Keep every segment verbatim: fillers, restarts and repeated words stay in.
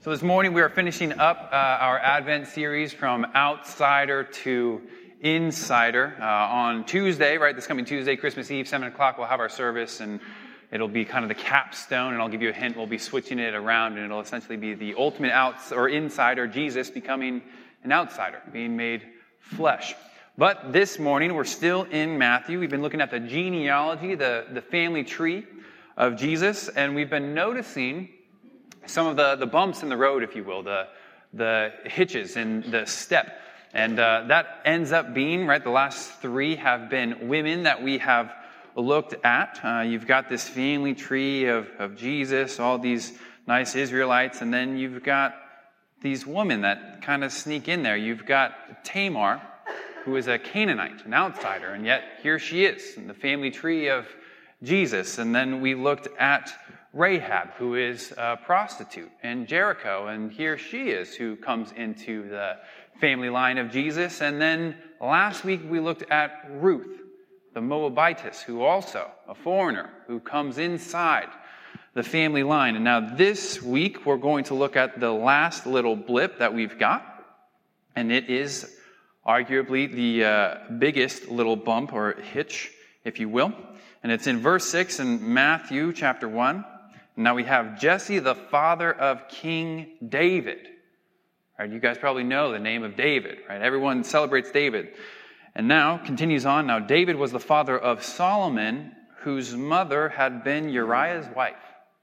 So this morning we are finishing up uh, our Advent series from outsider to insider. Uh, on Tuesday, right, this coming Tuesday, Christmas Eve, seven o'clock, we'll have our service, and it'll be kind of the capstone, and I'll give you a hint, we'll be switching it around, and it'll essentially be the ultimate outs or insider, Jesus becoming an outsider, being made flesh. But this morning, we're still in Matthew. We've been looking at the genealogy, the, the family tree of Jesus, and we've been noticing some of the, the bumps in the road, if you will, the, the hitches in the step. And uh, that ends up being, right, the last three have been women that we have looked at. Uh, you've got this family tree of, of Jesus, all these nice Israelites, and then you've got these women that kind of sneak in there. You've got Tamar, who is a Canaanite, an outsider, and yet here she is in the family tree of Jesus. And then we looked at Rahab, who is a prostitute in Jericho, and here she is, who comes into the family line of Jesus. And then last week we looked at Ruth, the Moabitess, who also, a foreigner, who comes inside the family line. And now this week we're going to look at the last little blip that we've got, and it is arguably the uh, biggest little bump or hitch, if you will. And it's in verse six in Matthew chapter one. Now we have Jesse, the father of King David. Right, you guys probably know the name of David, right? Everyone celebrates David. And now, continues on, now David was the father of Solomon, whose mother had been Uriah's wife.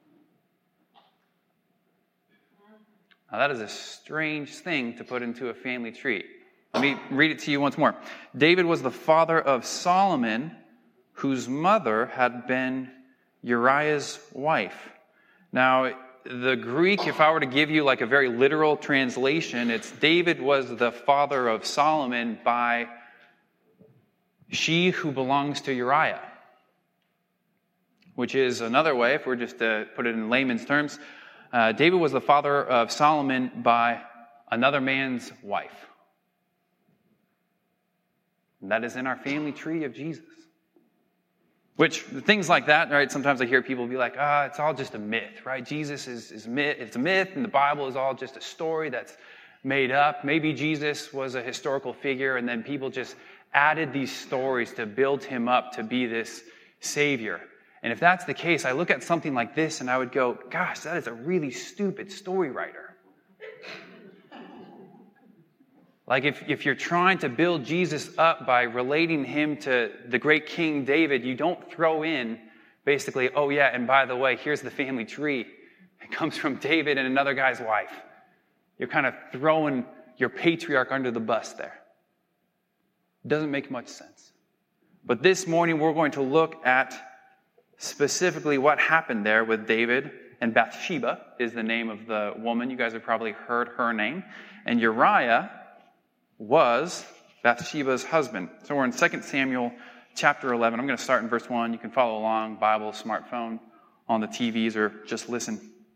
Now that is a strange thing to put into a family tree. Let me read it to you once more. David was the father of Solomon, whose mother had been Uriah's wife. Now, the Greek, if I were to give you like a very literal translation, it's David was the father of Solomon by she who belongs to Uriah. Which is another way, if we're just to put it in layman's terms, uh, David was the father of Solomon by another man's wife. And that is in our family tree of Jesus. Which, things like that, right, sometimes I hear people be like, ah, it's all just a myth, right? Jesus is, is myth, it's a myth, and the Bible is all just a story that's made up. Maybe Jesus was a historical figure, and then people just added these stories to build him up to be this savior. And if that's the case, I look at something like this, and I would go, gosh, that is a really stupid story writer. Like if, if you're trying to build Jesus up by relating him to the great King David, you don't throw in basically, oh yeah, and by the way, here's the family tree. It comes from David and another guy's wife. You're kind of throwing your patriarch under the bus there. It doesn't make much sense. But this morning we're going to look at specifically what happened there with David, and Bathsheba is the name of the woman. You guys have probably heard her name. And Uriah was Bathsheba's husband. So we're in Second Samuel chapter eleven. I'm going to start in verse one. You can follow along, Bible, smartphone, on the T Vs, or just listen.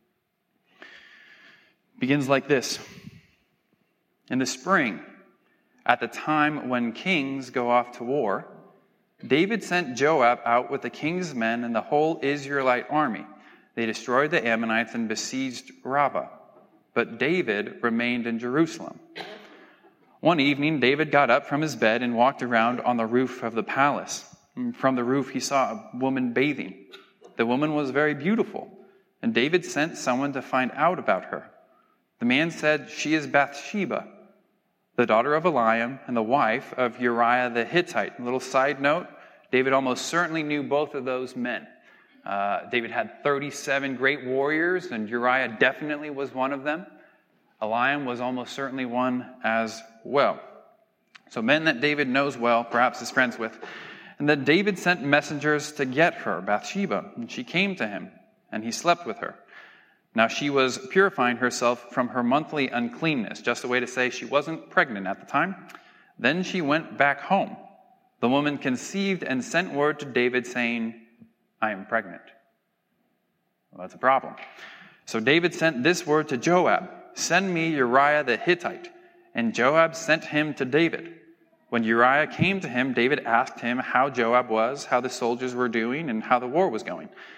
It begins like this. In the spring, at the time when kings go off to war, David sent Joab out with the king's men and the whole Israelite army. They destroyed the Ammonites and besieged Rabbah. But David remained in Jerusalem. One evening, David got up from his bed and walked around on the roof of the palace. From the roof, he saw a woman bathing. The woman was very beautiful, and David sent someone to find out about her. The man said, "She is Bathsheba, the daughter of Eliam and the wife of Uriah the Hittite." A little side note, David almost certainly knew both of those men. Uh, David had thirty-seven great warriors, and Uriah definitely was one of them. Eliam was almost certainly one as well. So men that David knows well, perhaps is friends with. And then David sent messengers to get her, Bathsheba, and she came to him, and he slept with her. Now she was purifying herself from her monthly uncleanness, just a way to say she wasn't pregnant at the time. Then she went back home. The woman conceived and sent word to David saying, "I am pregnant." Well, that's a problem. So David sent this word to Joab, "Send me Uriah the Hittite." And Joab sent him to David. When Uriah came to him, David asked him how Joab was, how the soldiers were doing, and how the war was going.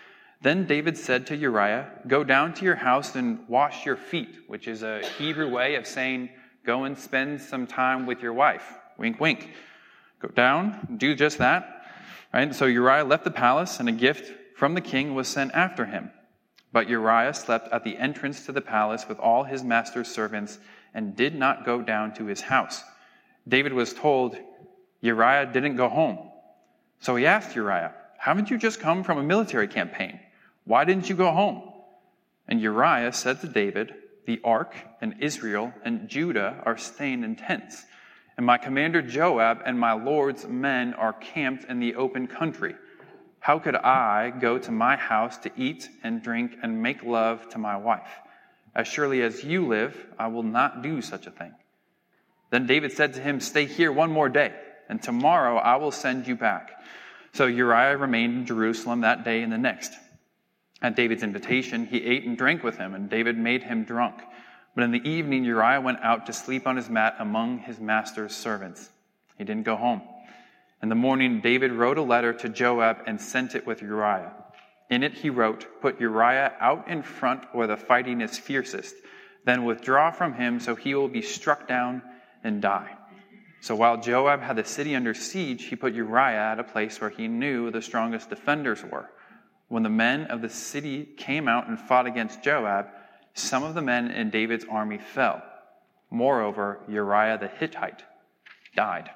Then David said to Uriah, "Go down to your house and wash your feet," which is a Hebrew way of saying, go and spend some time with your wife. Wink, wink. Go down, do just that. Right? So Uriah left the palace, and a gift from the king was sent after him. But Uriah slept at the entrance to the palace with all his master's servants and did not go down to his house. David was told Uriah didn't go home. So he asked Uriah, "Haven't you just come from a military campaign? Why didn't you go home?" And Uriah said to David, "The ark and Israel and Judah are staying in tents, and my commander Joab and my lord's men are camped in the open country. How could I go to my house to eat and drink and make love to my wife? As surely as you live, I will not do such a thing." Then David said to him, "Stay here one more day, and tomorrow I will send you back." So Uriah remained in Jerusalem that day and the next. At David's invitation, he ate and drank with him, and David made him drunk. But in the evening, Uriah went out to sleep on his mat among his master's servants. He didn't go home. In the morning, David wrote a letter to Joab and sent it with Uriah. In it he wrote, "Put Uriah out in front where the fighting is fiercest, then withdraw from him so he will be struck down and die." So while Joab had the city under siege, he put Uriah at a place where he knew the strongest defenders were. When the men of the city came out and fought against Joab, some of the men in David's army fell. Moreover, Uriah the Hittite died.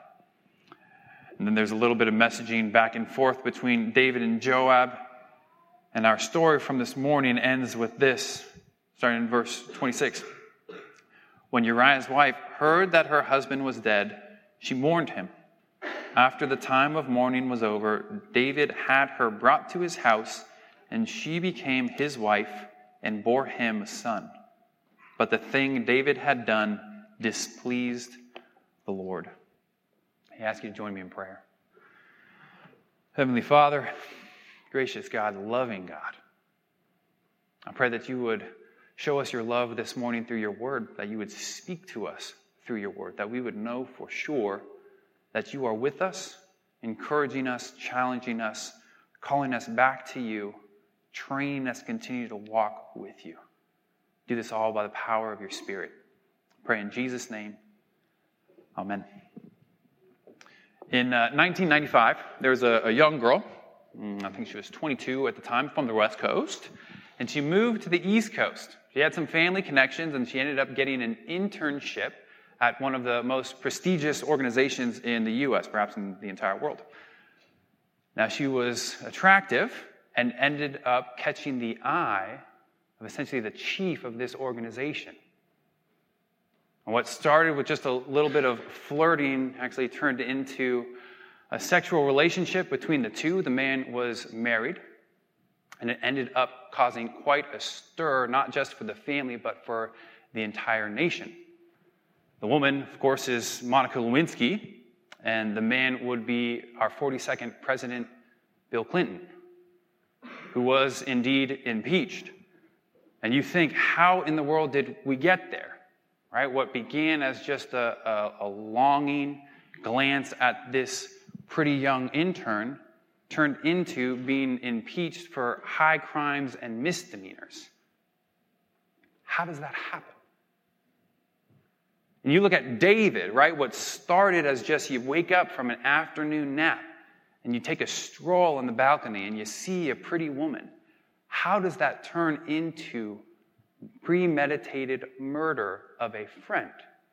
And then there's a little bit of messaging back and forth between David and Joab. And our story from this morning ends with this, starting in verse twenty-six. When Uriah's wife heard that her husband was dead, she mourned him. After the time of mourning was over, David had her brought to his house, and she became his wife and bore him a son. But the thing David had done displeased the Lord. I ask you to join me in prayer. Heavenly Father, gracious God, loving God, I pray that you would show us your love this morning through your word, that you would speak to us through your word, that we would know for sure that you are with us, encouraging us, challenging us, calling us back to you, training us to continue to walk with you. Do this all by the power of your Spirit. I pray in Jesus' name. Amen. In uh, nineteen ninety-five, there was a, a young girl, I think she was twenty-two at the time, from the West Coast, and she moved to the East Coast. She had some family connections, and she ended up getting an internship at one of the most prestigious organizations in the U S, perhaps in the entire world. Now, she was attractive and ended up catching the eye of essentially the chief of this organization. And what started with just a little bit of flirting actually turned into a sexual relationship between the two. The man was married, and it ended up causing quite a stir, not just for the family, but for the entire nation. The woman, of course, is Monica Lewinsky, and the man would be our forty-second president, Bill Clinton, who was indeed impeached. And you think, how in the world did we get there? Right? What began as just a, a, a longing glance at this pretty young intern turned into being impeached for high crimes and misdemeanors. How does that happen? And you look at David, right? What started as just you wake up from an afternoon nap and you take a stroll on the balcony and you see a pretty woman. How does that turn into premeditated murder of a friend?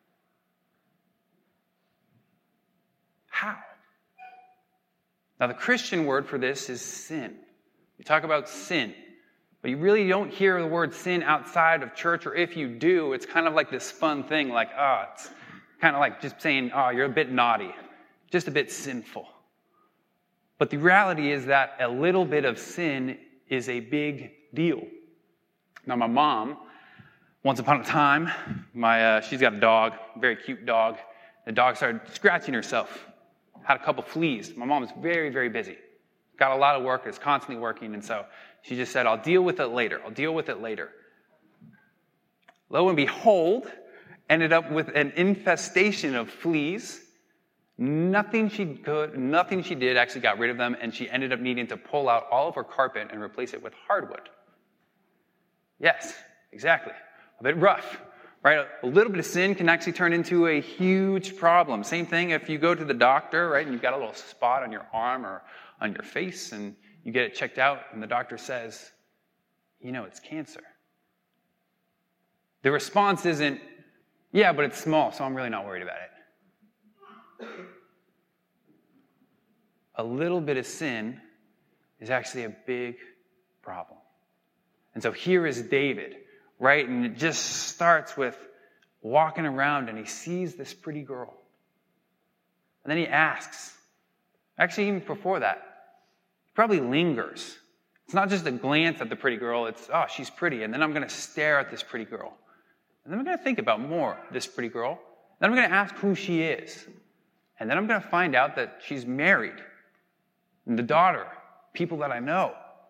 How? Now, the Christian word for this is sin. We talk about sin, but you really don't hear the word sin outside of church, or if you do, it's kind of like this fun thing, like, ah, oh, it's kind of like just saying, oh, you're a bit naughty, just a bit sinful. But the reality is that a little bit of sin is a big deal. Now, my mom, once upon a time, my uh, she's got a dog, a very cute dog. The dog started scratching herself, had a couple fleas. My mom was very, very busy. Got a lot of work, is constantly working, and so she just said, I'll deal with it later. I'll deal with it later. Lo and behold, ended up with an infestation of fleas Nothing she could, nothing she did actually got rid of them, and she ended up needing to pull out all of her carpet and replace it with hardwood. Yes, exactly. A bit rough, right? A little bit of sin can actually turn into a huge problem. Same thing if you go to the doctor, right, and you've got a little spot on your arm or on your face, and you get it checked out, and the doctor says, you know, it's cancer. The response isn't, yeah, but it's small, so I'm really not worried about it. A little bit of sin is actually a big problem. And so here is David, right? And it just starts with walking around and he sees this pretty girl. And then he asks, actually even before that, he probably lingers. It's not just a glance at the pretty girl, it's, oh, she's pretty, and then I'm going to stare at this pretty girl. And then I'm going to think about more this pretty girl. Then I'm going to ask who she is. And then I'm going to find out that she's married. And the daughter, people that I know.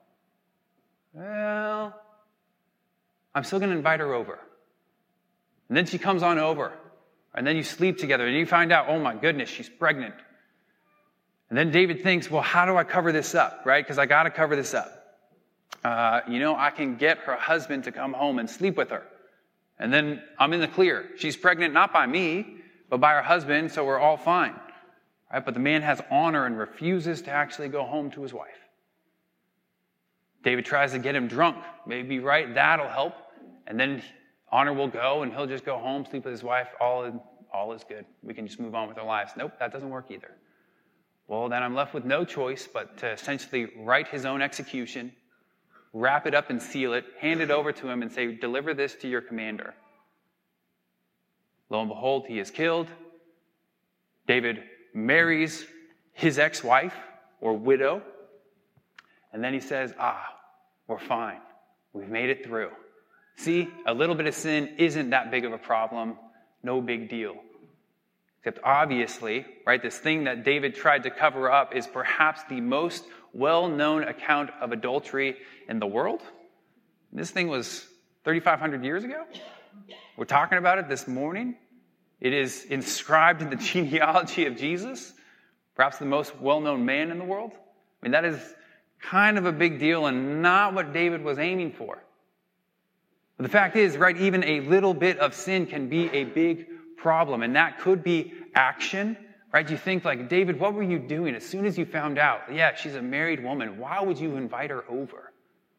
Well, I'm still going to invite her over. And then she comes on over. And then you sleep together and you find out, oh my goodness, she's pregnant. And then David thinks, well, how do I cover this up, right? Because I got to cover this up. Uh, you know, I can get her husband to come home and sleep with her. And then I'm in the clear. She's pregnant not by me, but by her husband, so we're all fine. Right? But the man has honor and refuses to actually go home to his wife. David tries to get him drunk. Maybe, right, that'll help. And then honor will go, and he'll just go home, sleep with his wife. All, all is good. We can just move on with our lives. Nope, that doesn't work either. Well, then I'm left with no choice but to essentially write his own execution, wrap it up and seal it, hand it over to him and say, deliver this to your commander. Lo and behold, he is killed. David marries his ex-wife or widow. And then he says, ah, we're fine. We've made it through. See, a little bit of sin isn't that big of a problem. No big deal. Except obviously, right, this thing that David tried to cover up is perhaps the most well-known account of adultery in the world. This thing was thirty-five hundred years ago. We're talking about it this morning. It is inscribed in the genealogy of Jesus, perhaps the most well-known man in the world. I mean, that is kind of a big deal and not what David was aiming for. But the fact is, right, even a little bit of sin can be a big problem, and that could be action, right? You think like, David, what were you doing as soon as you found out, yeah, she's a married woman, why would you invite her over?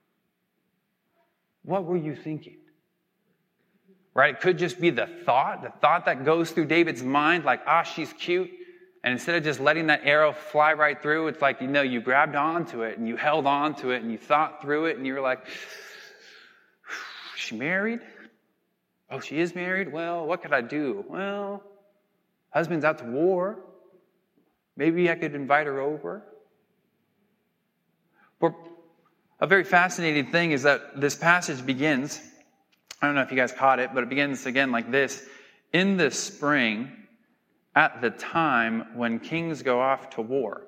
What were you thinking? Right? It could just be the thought, the thought that goes through David's mind, like, ah, she's cute. And instead of just letting that arrow fly right through, it's like, you know, you grabbed onto it and you held onto it and you thought through it and you were like, is she married? Oh, she is married? Well, what could I do? Well, husband's out to war. Maybe I could invite her over. But a very fascinating thing is that this passage begins, I don't know if you guys caught it, but it begins again like this. In the spring, at the time when kings go off to war.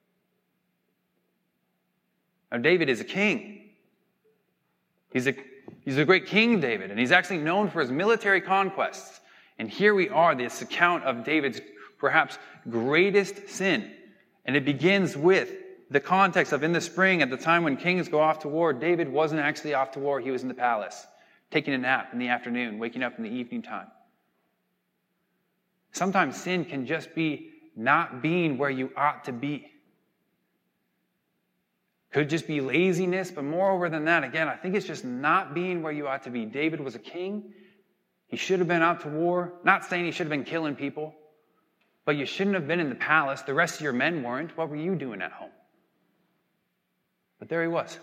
Now, David is a king. He's a, he's a great king, David, and he's actually known for his military conquests. And here we are, this account of David's perhaps greatest sin. And it begins with the context of in the spring, at the time when kings go off to war, David wasn't actually off to war, he was in the palace, taking a nap in the afternoon, waking up in the evening time. Sometimes sin can just be not being where you ought to be. Could just be laziness, but moreover than that, again, I think it's just not being where you ought to be. David was a king. He should have been out to war. Not saying he should have been killing people, but you shouldn't have been in the palace. The rest of your men weren't. What were you doing at home? But there he was.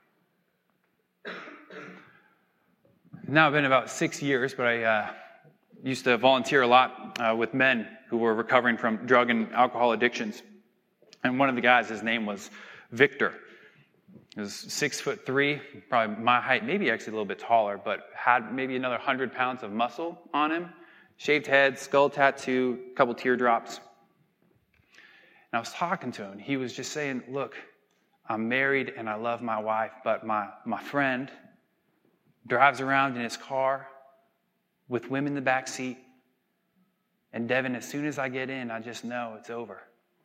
Now, it's been about six years, but I uh, used to volunteer a lot uh, with men who were recovering from drug and alcohol addictions. And one of the guys, his name was Victor. He was six foot three, probably my height, maybe actually a little bit taller, but had maybe another hundred pounds of muscle on him. Shaved head, skull tattoo, a couple teardrops. And I was talking to him. He was just saying, look, I'm married and I love my wife, but my, my friend drives around in his car with women in the back seat, And Devin, as soon as I get in, I just know it's over.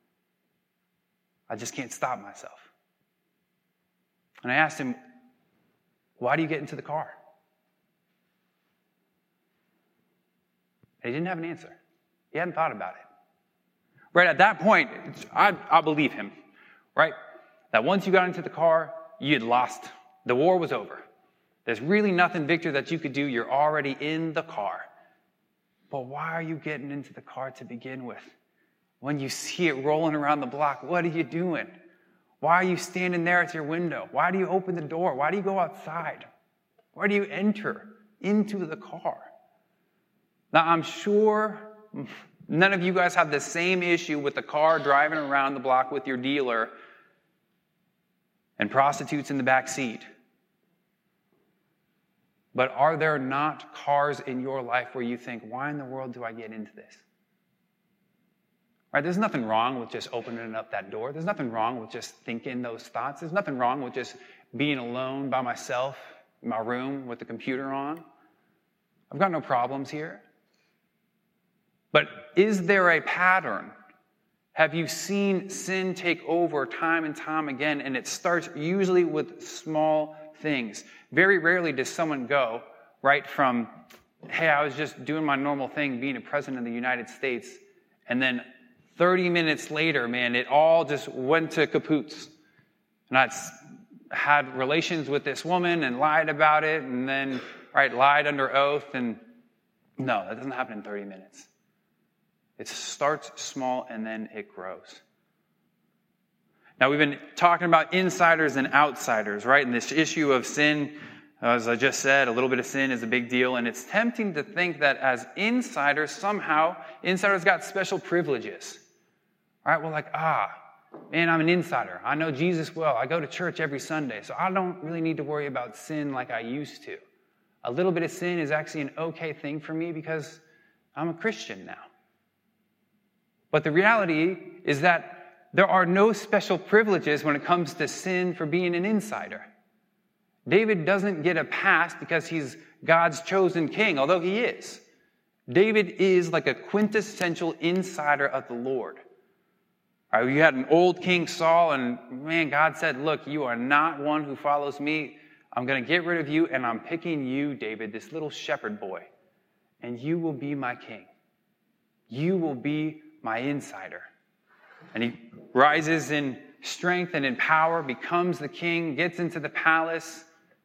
I just can't stop myself. And I asked him, why do you get into the car? And he didn't have an answer. He hadn't thought about it. Right at that point, I, I believe him, right? That once you got into the car, you had lost. The war was over. There's really nothing, Victor, that you could do. You're already in the car. But why are you getting into the car to begin with? When you see it rolling around the block, what are you doing? Why are you standing there at your window? Why do you open the door? Why do you go outside? Why do you enter into the car? Now, I'm sure none of you guys have the same issue with the car driving around the block with your dealer and prostitutes in the back seat. But are there not cars in your life where you think, why in the world do I get into this? Right? There's nothing wrong with just opening up that door. There's nothing wrong with just thinking those thoughts. There's nothing wrong with just being alone by myself in my room with the computer on. I've got no problems here. But is there a pattern? Have you seen sin take over time and time again? And it starts usually with small things. Very rarely does someone go right from, hey, I was just doing my normal thing, being a president of the United States, and then thirty minutes later, man, it all just went to kapoots. And I had relations with this woman and lied about it, and then, right, lied under oath. And no, that doesn't happen in thirty minutes. It starts small and then it grows. Now, we've been talking about insiders and outsiders, right? And this issue of sin, as I just said, a little bit of sin is a big deal. And it's tempting to think that as insiders, somehow, insiders got special privileges. All right, well, like, ah, man, I'm an insider. I know Jesus well. I go to church every Sunday, so I don't really need to worry about sin like I used to. A little bit of sin is actually an okay thing for me because I'm a Christian now. But the reality is that there are no special privileges when it comes to sin for being an insider. David doesn't get a pass because he's God's chosen king, although he is. David is like a quintessential insider of the Lord. All right, you had an old King Saul, and man, God said, look, you are not one who follows me. I'm going to get rid of you, and I'm picking you, David, this little shepherd boy, and you will be my king. You will be my insider. And he rises in strength and in power, becomes the king, gets into the palace,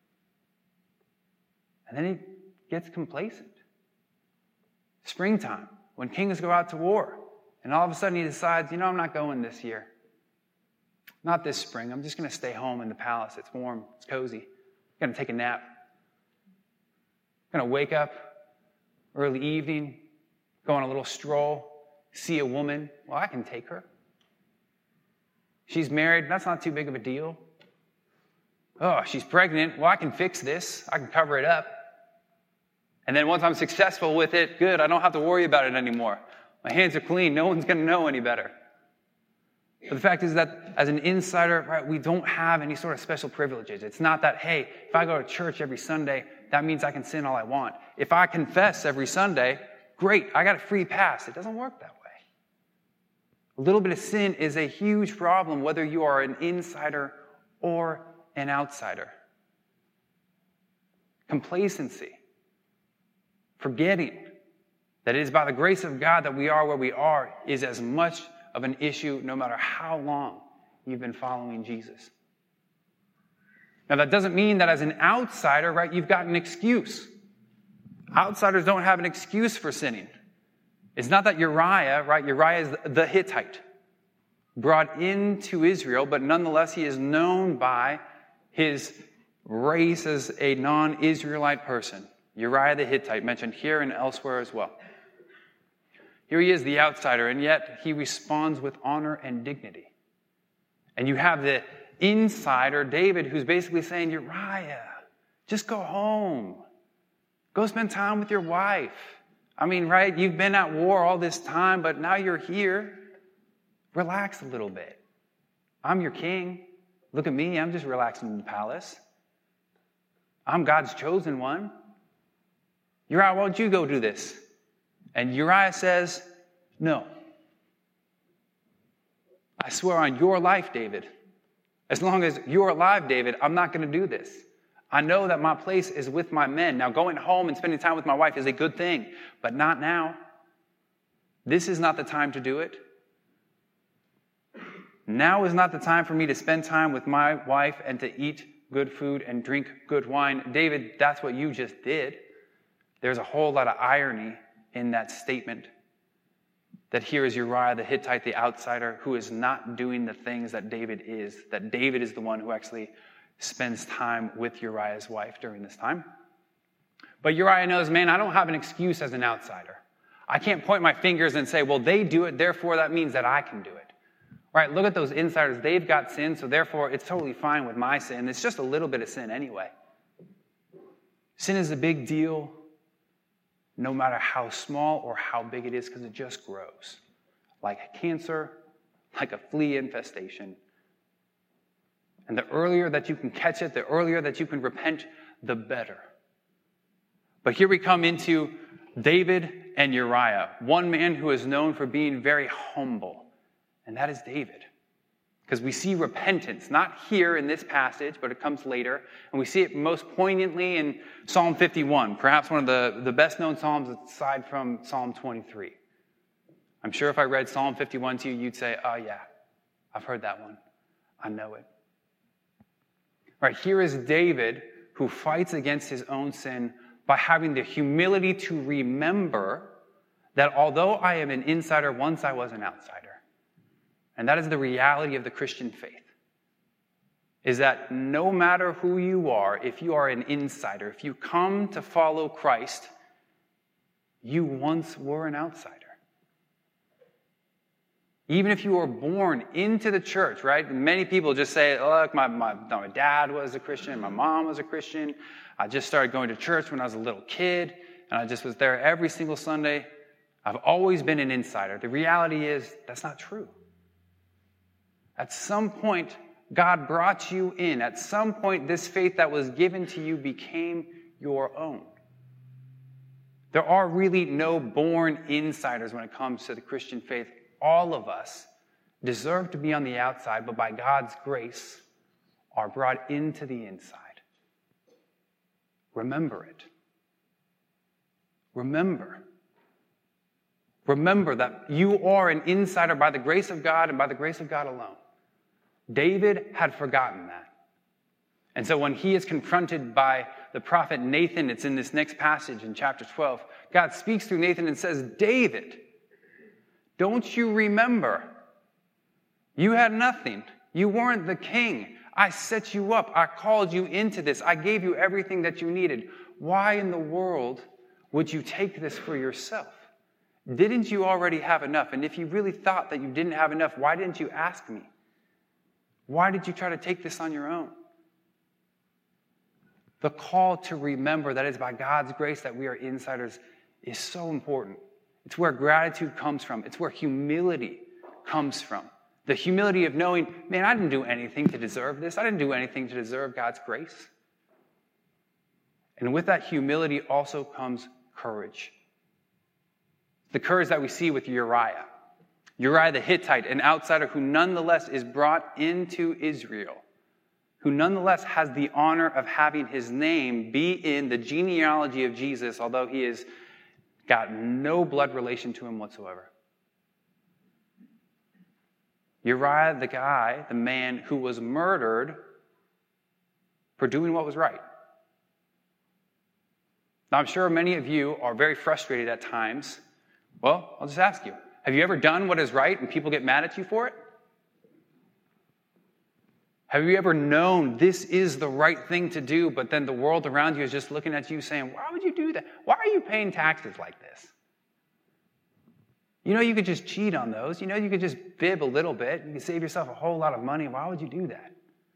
and then he gets complacent. Springtime, when kings go out to war, and all of a sudden he decides, you know, I'm not going this year. Not this spring. I'm just going to stay home in the palace. It's warm. It's cozy. I'm going to take a nap. I'm going to wake up early evening, go on a little stroll, see a woman. Well, I can take her. She's married. That's not too big of a deal. Oh, she's pregnant. Well, I can fix this. I can cover it up. And then once I'm successful with it, good. I don't have to worry about it anymore. My hands are clean. No one's going to know any better. But the fact is that as an insider, right, we don't have any sort of special privileges. It's not that, hey, if I go to church every Sunday, that means I can sin all I want. If I confess every Sunday, great, I got a free pass. It doesn't work that way. A little bit of sin is a huge problem, whether you are an insider or an outsider. Complacency. Forgetting that it is by the grace of God that we are where we are is as much of an issue no matter how long you've been following Jesus. Now, that doesn't mean that as an outsider, right, you've got an excuse. Outsiders don't have an excuse for sinning. It's not that Uriah, right, Uriah is the Hittite, brought into Israel, but nonetheless he is known by his race as a non-Israelite person. Uriah the Hittite, mentioned here and elsewhere as well. Here he is, the outsider, and yet he responds with honor and dignity. And you have the insider, David, who's basically saying, Uriah, just go home. Go spend time with your wife. I mean, right, you've been at war all this time, but now you're here. Relax a little bit. I'm your king. Look at me, I'm just relaxing in the palace. I'm God's chosen one. Uriah, why don't you go do this? And Uriah says, No. I swear on your life, David, as long as you're alive, David, I'm not going to do this. I know that my place is with my men. Now, going home and spending time with my wife is a good thing, but not now. This is not the time to do it. Now is not the time for me to spend time with my wife and to eat good food and drink good wine. David, that's what you just did. There's a whole lot of irony in that statement. That here is Uriah the Hittite, the outsider, who is not doing the things that David is. That David is the one who actually spends time with Uriah's wife during this time. But Uriah knows, man, I don't have an excuse as an outsider. I can't point my fingers and say, well, they do it, therefore that means that I can do it. Right? Look at those insiders. They've got sin, so therefore it's totally fine with my sin. It's just a little bit of sin anyway. Sin is a big deal, no matter how small or how big it is, because it just grows. Like a cancer, like a flea infestation. And the earlier that you can catch it, the earlier that you can repent, the better. But here we come into David and Uriah, one man who is known for being very humble, and that is David. Because we see repentance, not here in this passage, but it comes later. And we see it most poignantly in Psalm fifty-one, perhaps one of the, the best-known psalms aside from Psalm twenty-three. I'm sure if I read Psalm fifty-one to you, you'd say, oh yeah, I've heard that one. I know it. Right, here is David who fights against his own sin by having the humility to remember that although I am an insider, once I was an outsider. And that is the reality of the Christian faith, is that no matter who you are, if you are an insider, if you come to follow Christ, you once were an outsider. Even if you were born into the church, right? Many people just say, look, my, my, my dad was a Christian, my mom was a Christian. I just started going to church when I was a little kid, and I just was there every single Sunday. I've always been an insider. The reality is that's not true. At some point, God brought you in. At some point, this faith that was given to you became your own. There are really no born insiders when it comes to the Christian faith. All of us deserve to be on the outside, but by God's grace are brought into the inside. Remember it. Remember. Remember that you are an insider by the grace of God and by the grace of God alone. David had forgotten that. And so when he is confronted by the prophet Nathan, it's in this next passage in chapter twelve, God speaks through Nathan and says, David, don't you remember? You had nothing. You weren't the king. I set you up. I called you into this. I gave you everything that you needed. Why in the world would you take this for yourself? Didn't you already have enough? And if you really thought that you didn't have enough, why didn't you ask me? Why did you try to take this on your own? The call to remember that it's by God's grace that we are insiders is so important. It's where gratitude comes from. It's where humility comes from. The humility of knowing, man, I didn't do anything to deserve this. I didn't do anything to deserve God's grace. And with that humility also comes courage. The courage that we see with Uriah. Uriah the Hittite, an outsider who nonetheless is brought into Israel, who nonetheless has the honor of having his name be in the genealogy of Jesus, although he has got no blood relation to him whatsoever. Uriah, the guy, the man who was murdered for doing what was right. Now, I'm sure many of you are very frustrated at times. Well, I'll just ask you, have you ever done what is right and people get mad at you for it? Have you ever known this is the right thing to do, but then the world around you is just looking at you saying, why would you do that? Why are you paying taxes like this? You know you could just cheat on those. You know you could just bib a little bit. You could save yourself a whole lot of money. Why would you do that?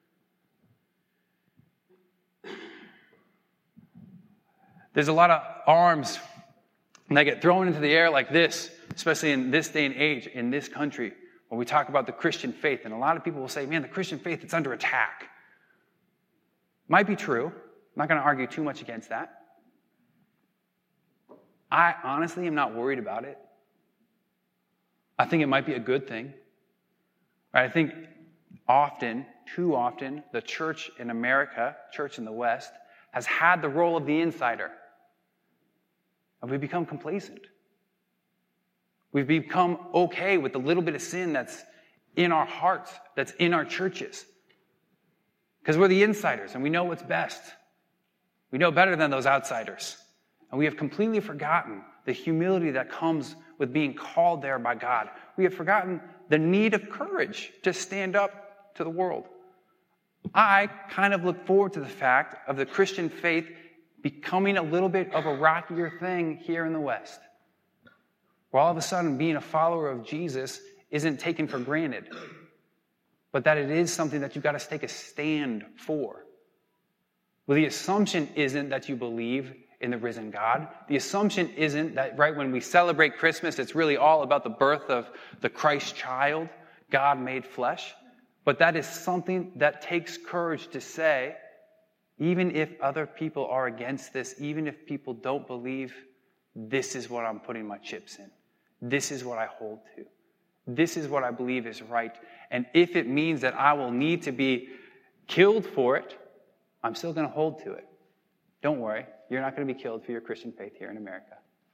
There's a lot of arms that get thrown into the air like this, especially in this day and age, in this country, when we talk about the Christian faith. And a lot of people will say, man, the Christian faith, it's under attack. Might be true. I'm not going to argue too much against that. I honestly am not worried about it. I think it might be a good thing. Right? I think often, too often, the church in America, church in the West, has had the role of the insider. And we've become complacent. We've become okay with the little bit of sin that's in our hearts, that's in our churches. Because we're the insiders and we know what's best. We know better than those outsiders. And we have completely forgotten the humility that comes with being called there by God. We have forgotten the need of courage to stand up to the world. I kind of look forward to the fact of the Christian faith becoming a little bit of a rockier thing here in the West. Where all of a sudden being a follower of Jesus isn't taken for granted, but that it is something that you've got to take a stand for. Well, the assumption isn't that you believe in the risen God. The assumption isn't that right when we celebrate Christmas, it's really all about the birth of the Christ child, God made flesh. But that is something that takes courage to say, even if other people are against this, even if people don't believe, this is what I'm putting my chips in. This is what I hold to. This is what I believe is right. And if it means that I will need to be killed for it, I'm still going to hold to it. Don't worry, you're not going to be killed for your Christian faith here in America.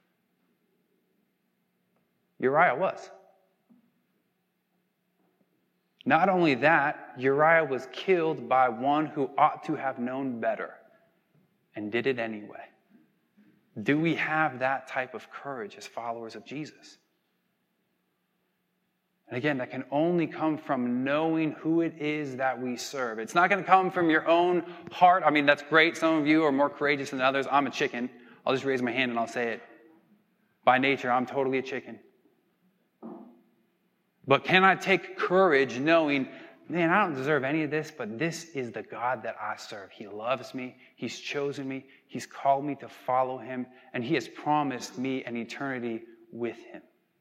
Uriah was. Not only that, Uriah was killed by one who ought to have known better and did it anyway. Do we have that type of courage as followers of Jesus? And again, that can only come from knowing who it is that we serve. It's not going to come from your own heart. I mean, that's great. Some of you are more courageous than others. I'm a chicken. I'll just raise my hand and I'll say it. By nature, I'm totally a chicken. But can I take courage knowing, man, I don't deserve any of this, but this is the God that I serve. He loves me. He's chosen me. He's called me to follow him. And he has promised me an eternity with him.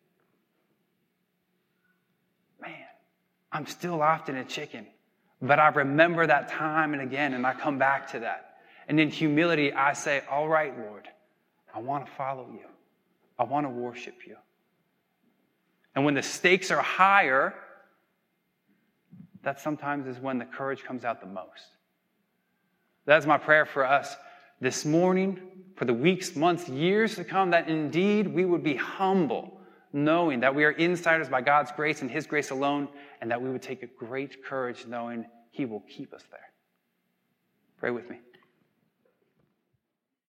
Man, I'm still often a chicken. But I remember that time and again, and I come back to that. And in humility, I say, all right, Lord, I want to follow you. I want to worship you. And when the stakes are higher, that sometimes is when the courage comes out the most. That's my prayer for us this morning, for the weeks, months, years to come, that indeed we would be humble, knowing that we are insiders by God's grace and his grace alone, and that we would take a great courage knowing he will keep us there. Pray with me.